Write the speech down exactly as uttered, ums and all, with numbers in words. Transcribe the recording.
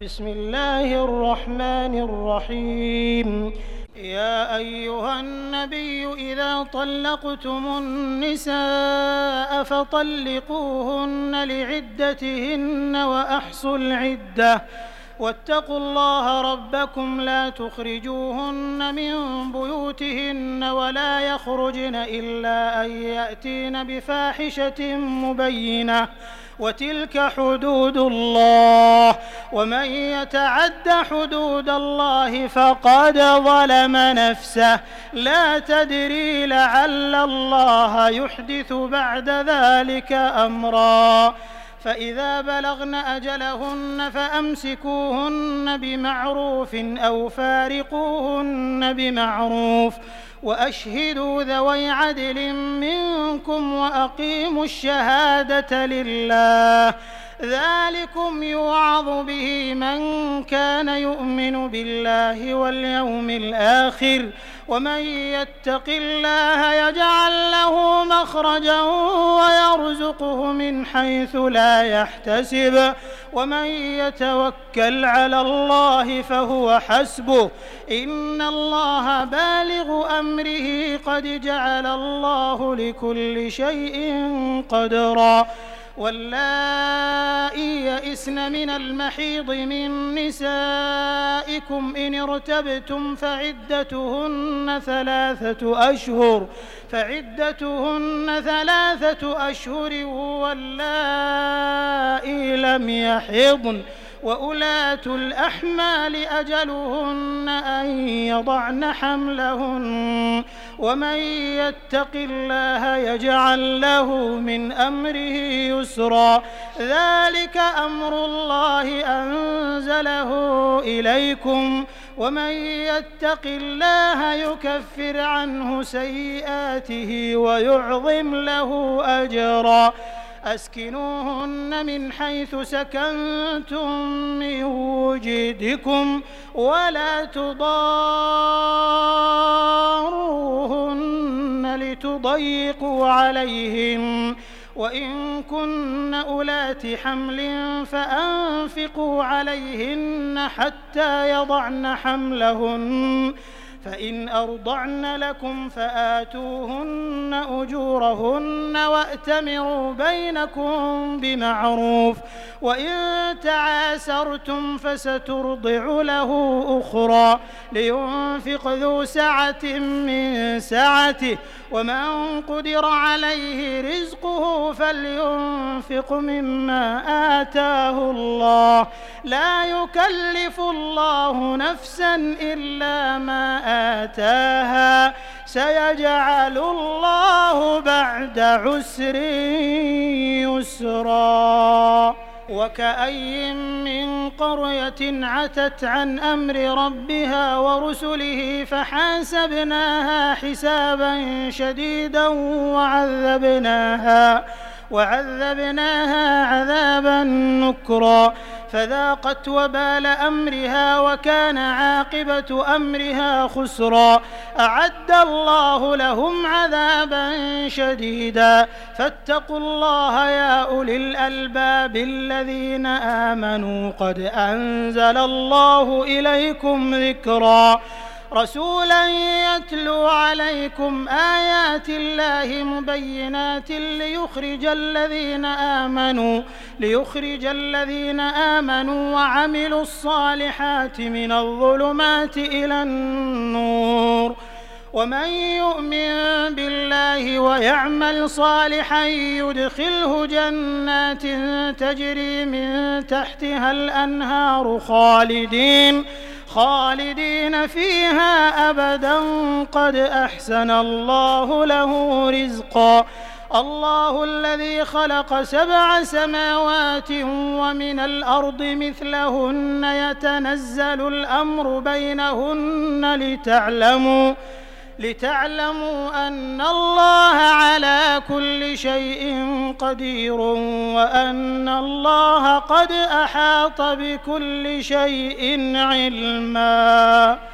بسم الله الرحمن الرحيم. يا أيها النبي إذا طلقتم النساء فطلقوهن لعدتهن وأحصوا العدة واتقوا الله ربكم لا تخرجوهن من بيوتهن ولا يخرجن إلا أن يأتين بفاحشة مبينة وتلك حدود الله ومن يتعد حدود الله فقد ظلم نفسه لا تدري لعل الله يحدث بعد ذلك أمرا فإذا بلغن أجلهن فأمسكوهن بمعروف أو فارقوهن بمعروف وأشهدوا ذوي عدل منكم وأقيموا الشهادة لله ذلكم يوعظ به من كان يؤمن بالله واليوم الآخر ومن يتق الله يجعل له مخرجا ويرزقه من حيث لا يحتسب ومن يتوكل على الله فهو حسبه إن الله بالغ أمره قد جعل الله لكل شيء قدرا واللائي يئسن من المحيض من نسائكم إن ارتبتم فعدتهن ثلاثة أشهر فعدتهن ثلاثة أشهر واللائي لم يحضن وأولاة الأحمال أجلهن أن يضعن حملهن ومن يتق الله يجعل له من أمره يسرا ذلك أمر الله أنزله إليكم ومن يتق الله يكفر عنه سيئاته ويعظم له أجرا أسكنوهن من حيث سكنتم من وجدكم ولا تضاروهن لتضيقوا عليهن وإن كن أولات حمل فأنفقوا عليهن حتى يضعن حملهن فإن أرضعن لكم فآتوهن أجورهن وأتمروا بينكم بمعروف وإن تعاسرتم فسترضع له أخرى لينفق ذو سعة من سعته ومن قدر عليه رزقه فلينفق مما آتاه الله لا يكلف الله نفسا إلا ما آتاها سيجعل الله بعد عسر يسرا وكأي من قرية عتت عن أمر ربها ورسله فحاسبناها حسابا شديدا وعذبناها وعذبناها عذابا نكرا فذاقت وبال أمرها وكان عاقبة أمرها خسرا أعد الله لهم عذابا شديدا فاتقوا الله يا أولي الألباب الذين آمنوا قد أنزل الله إليكم ذكرا رسولا يتلو عليكم آيات الله مبينات ليخرج الذين آمنوا ليخرج الذين آمنوا وعملوا الصالحات من الظلمات إلى النور ومن يؤمن بالله ويعمل صالحا يدخله جنات تجري من تحتها الأنهار خالدين خالدين فيها أبدا قد أحسن الله له رزقا الله الذي خلق سبع سماوات ومن الأرض مثلهن يتنزل الأمر بينهن لتعلموا لتعلموا أن الله على كل شيء قدير وأن الله قد أحاط بكل شيء علما